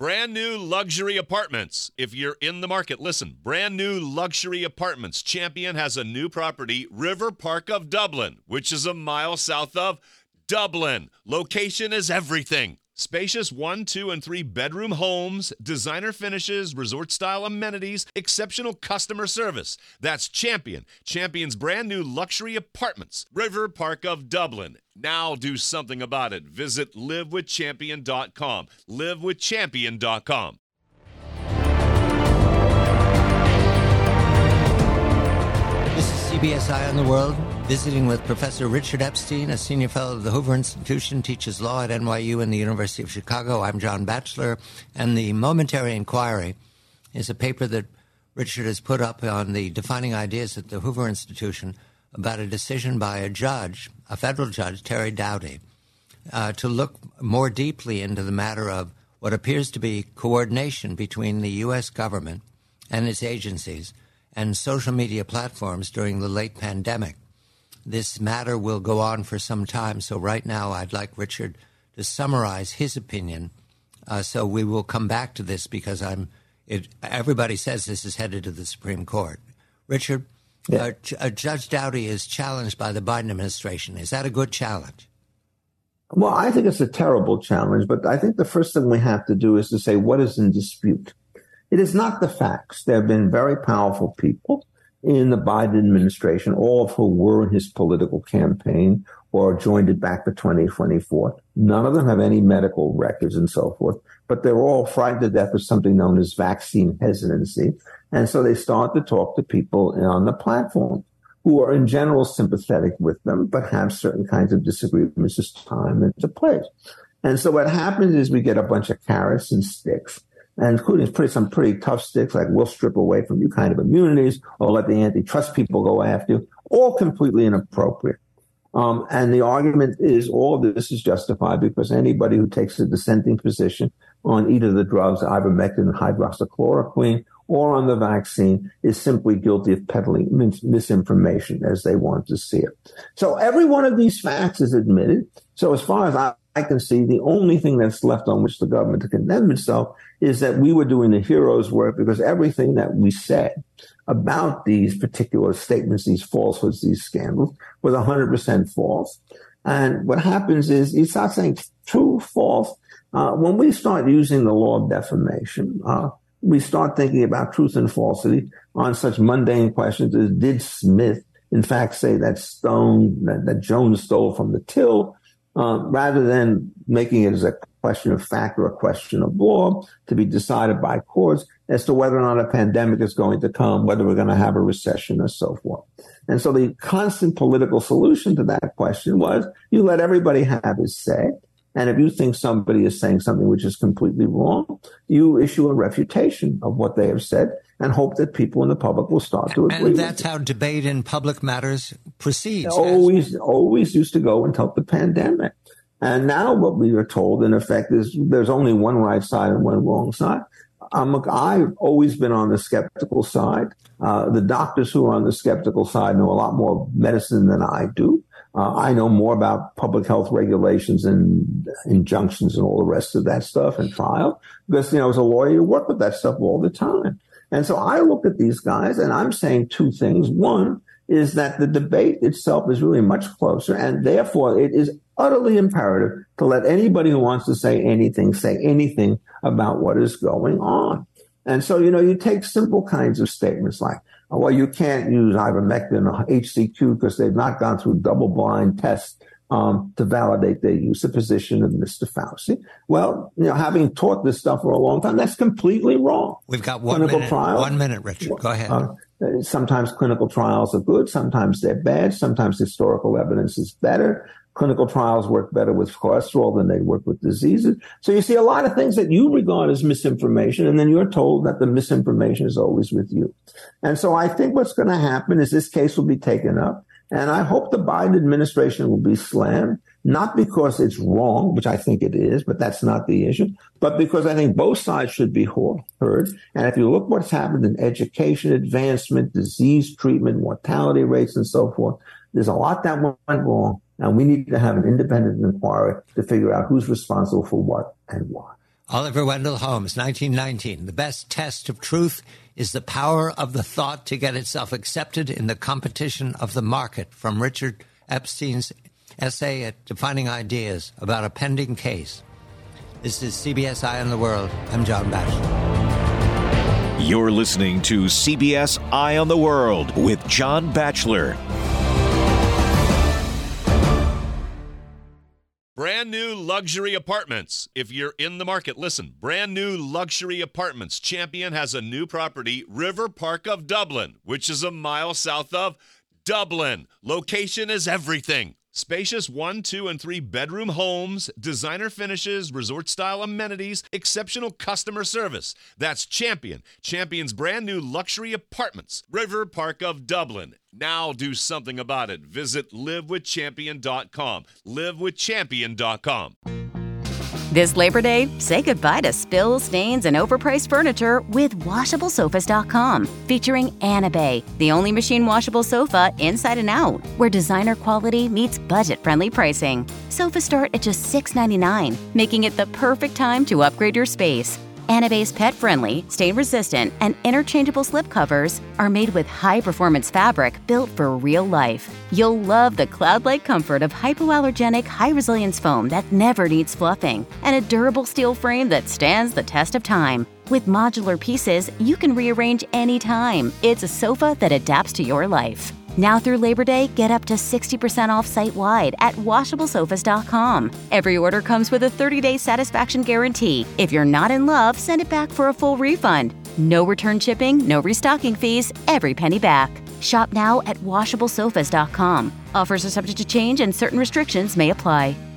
Brand new luxury apartments. If you're in the market, listen. Brand new luxury apartments. Champion has a new property, River Park of Dublin, which is a mile south of Dublin. Location is everything. Spacious 1, 2, and 3 bedroom homes, designer finishes, resort-style amenities, exceptional customer service. That's Champion. Champion's brand new luxury apartments, River Park of Dublin. Now do something about it. Visit livewithchampion.com. livewithchampion.com. This is CBS Eye on the World, visiting with Professor Richard Epstein, a senior fellow of the Hoover Institution, teaches law at NYU and the University of Chicago. I'm John Batchelor, and the Momentary Inquiry is a paper that Richard has put up on the defining ideas at the Hoover Institution about a decision by a judge, a federal judge, Terry Doughty, to look more deeply into the matter of what appears to be coordination between the U.S. government and its agencies and social media platforms during the late pandemic. This matter will go on for some time, so right now I'd like Richard to summarize his opinion. So we will come back to this because everybody says this is headed to the Supreme Court. Richard, Judge Doughty is challenged by the Biden administration. Is that a good challenge? Well, I think it's a terrible challenge, but I think the first thing we have to do is to say what is in dispute. It is not the facts. There have been very powerful people in the Biden administration, all of whom were in his political campaign or joined it back to 2024. None of them have any medical records and so forth, but they're all frightened to death of something known as vaccine hesitancy. And so they start to talk to people on the platform who are in general sympathetic with them, but have certain kinds of disagreements as time into place. And so what happens is we get a bunch of carrots and sticks, and including some pretty tough sticks, like we'll strip away from you kind of immunities or let the antitrust people go after you, all completely inappropriate. And the argument is all of this is justified because anybody who takes a dissenting position on either the drugs, ivermectin and hydroxychloroquine, or on the vaccine is simply guilty of peddling misinformation as they want to see it. So every one of these facts is admitted. So as far as I can see, the only thing that's left on which the government to condemn itself is that we were doing the hero's work because everything that we said about these particular statements, these falsehoods, these scandals, was 100% false. And what happens is you start saying true, false. When we start using the law of defamation, we start thinking about truth and falsity on such mundane questions as did Smith, in fact, say that that Jones stole from the till, rather than making it as a question of fact or a question of law to be decided by courts as to whether or not a pandemic is going to come, whether we're going to have a recession or so forth. And so the constant political solution to that question was you let everybody have his say. And if you think somebody is saying something which is completely wrong, you issue a refutation of what they have said and hope that people in the public will start to agree. And that's how debate in public matters proceeds. Always used to go until the pandemic. And now what we are told, in effect, is there's only one right side and one wrong side. I've always been on the skeptical side. The doctors who are on the skeptical side know a lot more medicine than I do. I know more about public health regulations and injunctions and all the rest of that stuff and trial because, as a lawyer, you work with that stuff all the time. And so I look at these guys and I'm saying two things. One is that the debate itself is really much closer, and therefore it is utterly imperative to let anybody who wants to say anything about what is going on. And so, you take simple kinds of statements like, well, you can't use ivermectin or HCQ because they've not gone through double-blind tests to validate their use of position of Mr. Fauci. Well, having taught this stuff for a long time, that's completely wrong. We've got one minute, Richard. Go ahead. Sometimes clinical trials are good. Sometimes they're bad. Sometimes historical evidence is better. Clinical trials work better with cholesterol than they work with diseases. So you see a lot of things that you regard as misinformation, and then you're told that the misinformation is always with you. And so I think what's going to happen is this case will be taken up, and I hope the Biden administration will be slammed, not because it's wrong, which I think it is, but that's not the issue, but because I think both sides should be heard. And if you look what's happened in education advancement, disease treatment, mortality rates, and so forth, there's a lot that went wrong. And we need to have an independent inquiry to figure out who's responsible for what and why. Oliver Wendell Holmes, 1919. The best test of truth is the power of the thought to get itself accepted in the competition of the market, from Richard Epstein's essay at Defining Ideas about a pending case. This is CBS Eye on the World. I'm John Batchelor. You're listening to CBS Eye on the World with John Batchelor. Brand new luxury apartments. If you're in the market, listen. Brand new luxury apartments. Champion has a new property, River Park of Dublin, which is a mile south of Dublin. Location is everything. Spacious 1, 2, and 3 bedroom homes, designer finishes, resort-style amenities, exceptional customer service. That's Champion. Champion's brand new luxury apartments, River Park of Dublin. Now do something about it. Visit livewithchampion.com. livewithchampion.com. This Labor Day, say goodbye to spills, stains, and overpriced furniture with WashableSofas.com, featuring Anabay, the only machine washable sofa inside and out, where designer quality meets budget-friendly pricing. Sofas start at just $6.99, making it the perfect time to upgrade your space. Anabay's pet-friendly, stain-resistant, and interchangeable slipcovers are made with high-performance fabric built for real life. You'll love the cloud-like comfort of hypoallergenic, high-resilience foam that never needs fluffing, and a durable steel frame that stands the test of time. With modular pieces, you can rearrange anytime. It's a sofa that adapts to your life. Now through Labor Day, get up to 60% off site-wide at WashableSofas.com. Every order comes with a 30-day satisfaction guarantee. If you're not in love, send it back for a full refund. No return shipping, no restocking fees, every penny back. Shop now at WashableSofas.com. Offers are subject to change and certain restrictions may apply.